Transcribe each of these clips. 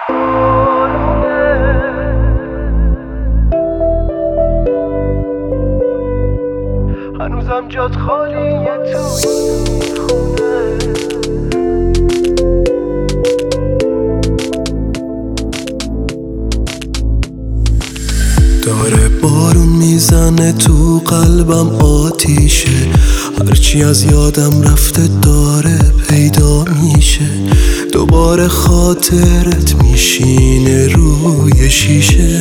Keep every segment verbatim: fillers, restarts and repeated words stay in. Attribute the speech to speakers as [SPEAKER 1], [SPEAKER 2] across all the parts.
[SPEAKER 1] هنوزم جات خالیه تو این خونه.
[SPEAKER 2] داره بارون میزنه تو قلبم آتیشه، هرچی از یادم رفته داره پیدا میشه. دوباره خاطرت میشینه روی شیشه.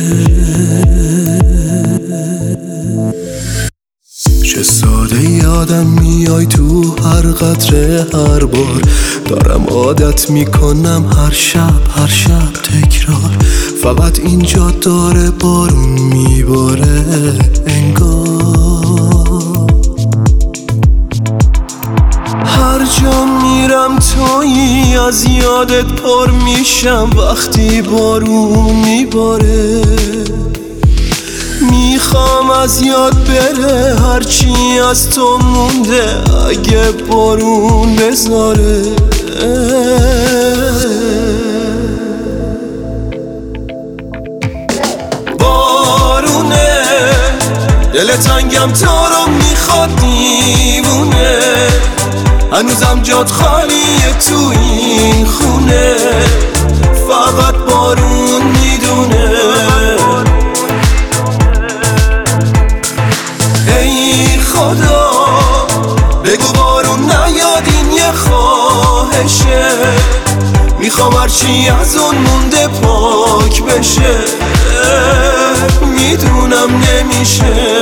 [SPEAKER 2] چه ساده یادم میای تو هر قطره هر بار. دارم عادت میکنم هر شب هر شب تکرار. فقط اینجا داره بارون میباره انگار. هر جا میرم تویی، از یادت پر میشم وقتی بارون میباره. میخوام از یاد بره هرچی از تو مونده اگه بارون بذاره. بارونه دل تنگم تو رو میخواد دیوونه. هنوزم جات خالیه تو این خونه. فقط بارون میدونه. خدا بگو بارون نیاد، این یه خواهشه. میخوام هرچی از اون مونده پاک بشه. میدونم نمیشه.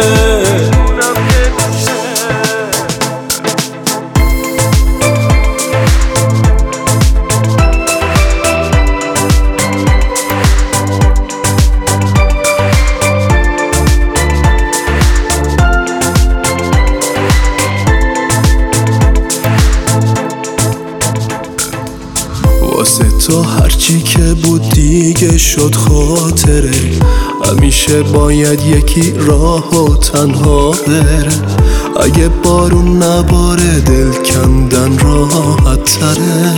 [SPEAKER 2] واسه تو هرچی که بود دیگه شد خاطره. همیشه باید یکی راه و تنها بره. اگه بارون نباره دل کندن راحت تره.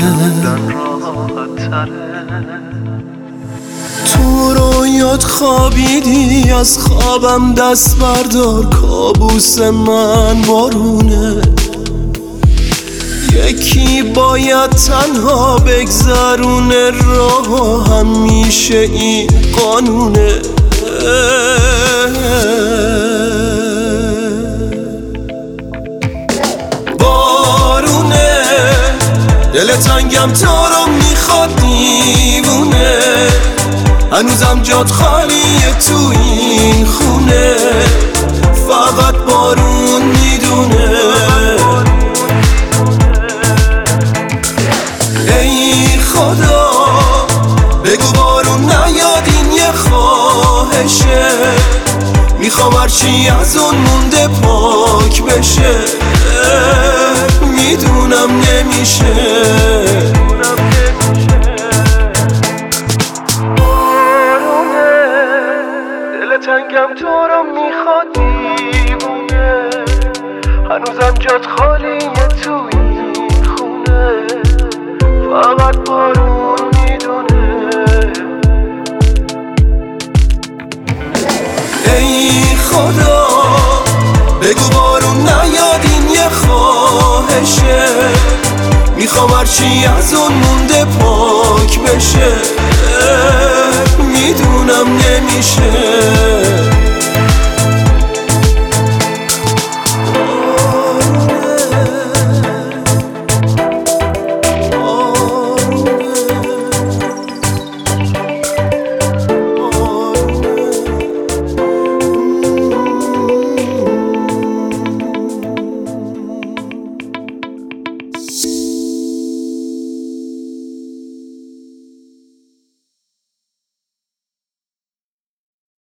[SPEAKER 2] تو رویات خوابیدی، از خوابم دست بردار. کابوس من بارونه. یکی باید تنها بگذرونه راه، همیشه این قانونه. بارونه دل تنگم تو رو میخواد دیوونه. هنوزم جات خالیه تو این خونه. فقط بارون میدونه. خدا بگو بارون نیاد، این یه خواهشه. میخوام هرچی از اون مونده پاک بشه. میدونم نمیشه.
[SPEAKER 1] بارونه دل تنگم تو رو میخواد دیوونه. هنوزم جات خالیه تو این خونه. فقط بارون میدونه.
[SPEAKER 2] ای خدا بگو بارون نیاد، این یه خواهشه. میخوام هرچی از اون مونده پاک بشه. میدونم نمیشه.